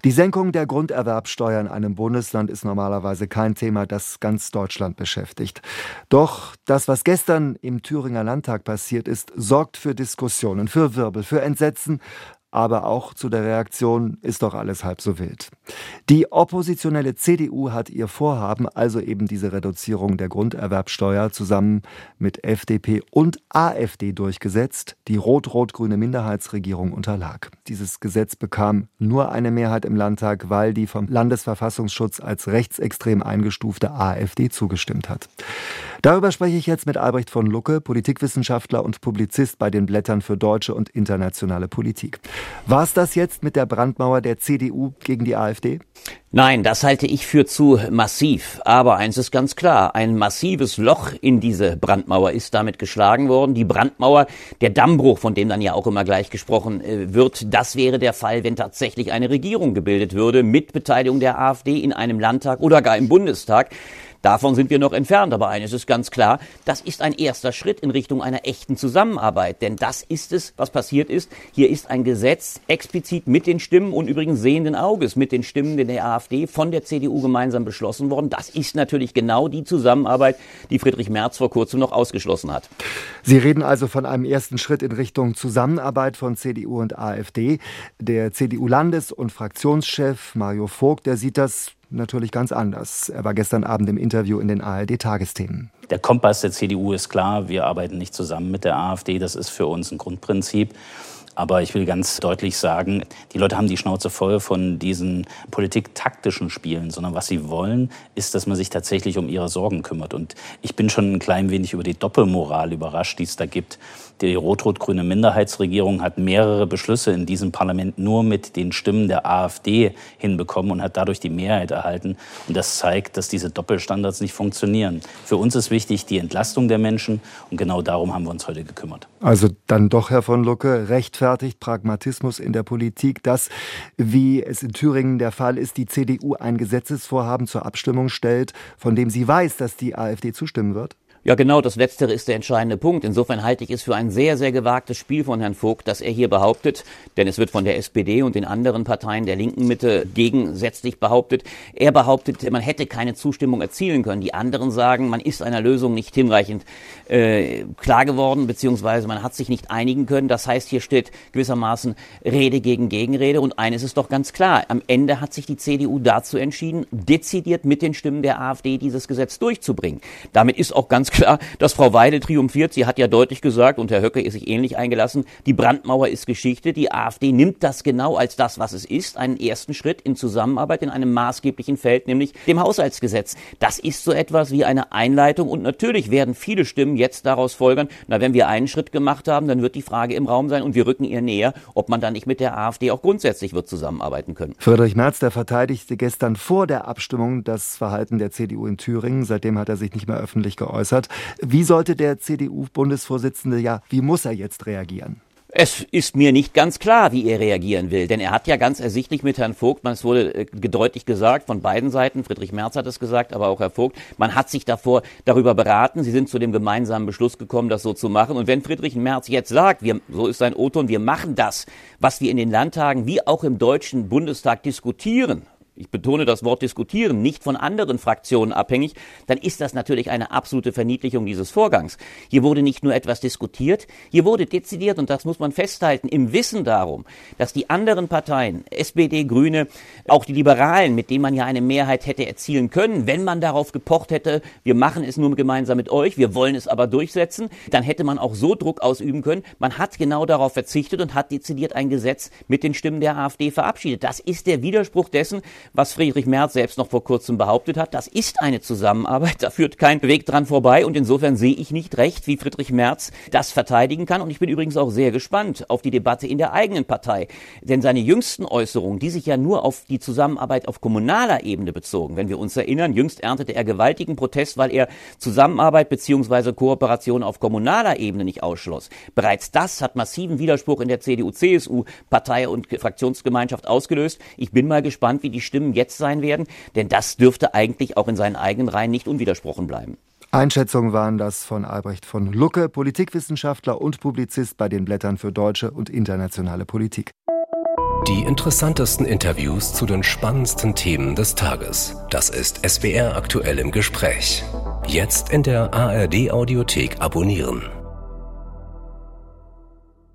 Die Senkung der Grunderwerbsteuer in einem Bundesland ist normalerweise kein Thema, das ganz Deutschland beschäftigt. Doch das, was gestern im Thüringer Landtag passiert ist, sorgt für Diskussionen, für Wirbel, für Entsetzen. Aber auch zu der Reaktion, ist doch alles halb so wild. Die oppositionelle CDU hat ihr Vorhaben, also eben diese Reduzierung der Grunderwerbsteuer, zusammen mit FDP und AfD durchgesetzt. Die rot-rot-grüne Minderheitsregierung unterlag. Dieses Gesetz bekam nur eine Mehrheit im Landtag, weil die vom Landesverfassungsschutz als rechtsextrem eingestufte AfD zugestimmt hat. Darüber spreche ich jetzt mit Albrecht von Lucke, Politikwissenschaftler und Publizist bei den Blättern für deutsche und internationale Politik. War es das jetzt mit der Brandmauer der CDU gegen die AfD? Nein, das halte ich für zu massiv. Aber eins ist ganz klar, ein massives Loch in diese Brandmauer ist damit geschlagen worden. Die Brandmauer, der Dammbruch, von dem dann ja auch immer gleich gesprochen wird, das wäre der Fall, wenn tatsächlich eine Regierung gebildet würde mit Beteiligung der AfD in einem Landtag oder gar im Bundestag. Davon sind wir noch entfernt, aber eines ist ganz klar, das ist ein erster Schritt in Richtung einer echten Zusammenarbeit. Denn das ist es, was passiert ist. Hier ist ein Gesetz explizit mit den Stimmen und übrigens sehenden Auges mit den Stimmen der AfD von der CDU gemeinsam beschlossen worden. Das ist natürlich genau die Zusammenarbeit, die Friedrich Merz vor kurzem noch ausgeschlossen hat. Sie reden also von einem ersten Schritt in Richtung Zusammenarbeit von CDU und AfD. Der CDU-Landes- und Fraktionschef Mario Vogt, der sieht das natürlich ganz anders. Er war gestern Abend im Interview in den ARD-Tagesthemen. Der Kompass der CDU ist klar, wir arbeiten nicht zusammen mit der AfD, das ist für uns ein Grundprinzip. Aber ich will ganz deutlich sagen, die Leute haben die Schnauze voll von diesen politiktaktischen Spielen, sondern was sie wollen, ist, dass man sich tatsächlich um ihre Sorgen kümmert. Und ich bin schon ein klein wenig über die Doppelmoral überrascht, die es da gibt. Die rot-rot-grüne Minderheitsregierung hat mehrere Beschlüsse in diesem Parlament nur mit den Stimmen der AfD hinbekommen und hat dadurch die Mehrheit erhalten. Und das zeigt, dass diese Doppelstandards nicht funktionieren. Für uns ist wichtig die Entlastung der Menschen und genau darum haben wir uns heute gekümmert. Also dann doch, Herr von Lucke, rechtfertigt Pragmatismus in der Politik, dass, wie es in Thüringen der Fall ist, die CDU ein Gesetzesvorhaben zur Abstimmung stellt, von dem sie weiß, dass die AfD zustimmen wird? Ja, genau, das Letztere ist der entscheidende Punkt. Insofern halte ich es für ein sehr, sehr gewagtes Spiel von Herrn Vogt, dass er hier behauptet, denn es wird von der SPD und den anderen Parteien der linken Mitte gegensätzlich behauptet. Er behauptet, man hätte keine Zustimmung erzielen können. Die anderen sagen, man ist einer Lösung nicht hinreichend klar geworden, beziehungsweise man hat sich nicht einigen können. Das heißt, hier steht gewissermaßen Rede gegen Gegenrede. Und eines ist doch ganz klar, am Ende hat sich die CDU dazu entschieden, dezidiert mit den Stimmen der AfD dieses Gesetz durchzubringen. Damit ist auch ganz klar, dass Frau Weidel triumphiert. Sie hat ja deutlich gesagt, und Herr Höcke ist sich ähnlich eingelassen, die Brandmauer ist Geschichte. Die AfD nimmt das genau als das, was es ist, einen ersten Schritt in Zusammenarbeit in einem maßgeblichen Feld, nämlich dem Haushaltsgesetz. Das ist so etwas wie eine Einleitung und natürlich werden viele Stimmen jetzt daraus folgern, wenn wir einen Schritt gemacht haben, dann wird die Frage im Raum sein und wir rücken ihr näher, ob man dann nicht mit der AfD auch grundsätzlich wird zusammenarbeiten können. Friedrich Merz, der verteidigte gestern vor der Abstimmung das Verhalten der CDU in Thüringen. Seitdem hat er sich nicht mehr öffentlich geäußert. Wie sollte der CDU-Bundesvorsitzende, wie muss er jetzt reagieren? Es ist mir nicht ganz klar, wie er reagieren will, denn er hat ja ganz ersichtlich mit Herrn Vogt, es wurde deutlich gesagt von beiden Seiten, Friedrich Merz hat es gesagt, aber auch Herr Vogt, man hat sich darüber beraten, sie sind zu dem gemeinsamen Beschluss gekommen, das so zu machen. Und wenn Friedrich Merz jetzt sagt, so ist sein O-Ton, wir machen das, was wir in den Landtagen wie auch im Deutschen Bundestag diskutieren, ich betone das Wort diskutieren, nicht von anderen Fraktionen abhängig, dann ist das natürlich eine absolute Verniedlichung dieses Vorgangs. Hier wurde nicht nur etwas diskutiert, hier wurde dezidiert, und das muss man festhalten, im Wissen darum, dass die anderen Parteien, SPD, Grüne, auch die Liberalen, mit denen man ja eine Mehrheit hätte erzielen können, wenn man darauf gepocht hätte, wir machen es nur gemeinsam mit euch, wir wollen es aber durchsetzen, dann hätte man auch so Druck ausüben können. Man hat genau darauf verzichtet und hat dezidiert ein Gesetz mit den Stimmen der AfD verabschiedet. Das ist der Widerspruch dessen, was Friedrich Merz selbst noch vor kurzem behauptet hat. Das ist eine Zusammenarbeit, da führt kein Weg dran vorbei und insofern sehe ich nicht recht, wie Friedrich Merz das verteidigen kann. Und ich bin übrigens auch sehr gespannt auf die Debatte in der eigenen Partei. Denn seine jüngsten Äußerungen, die sich ja nur auf die Zusammenarbeit auf kommunaler Ebene bezogen, wenn wir uns erinnern, jüngst erntete er gewaltigen Protest, weil er Zusammenarbeit bzw. Kooperation auf kommunaler Ebene nicht ausschloss. Bereits das hat massiven Widerspruch in der CDU-CSU, Partei- und Fraktionsgemeinschaft ausgelöst. Ich bin mal gespannt, wie die Stimmen jetzt sein werden, denn das dürfte eigentlich auch in seinen eigenen Reihen nicht unwidersprochen bleiben. Einschätzungen waren das von Albrecht von Lucke, Politikwissenschaftler und Publizist bei den Blättern für deutsche und internationale Politik. Die interessantesten Interviews zu den spannendsten Themen des Tages. Das ist SWR aktuell im Gespräch. Jetzt in der ARD Audiothek abonnieren.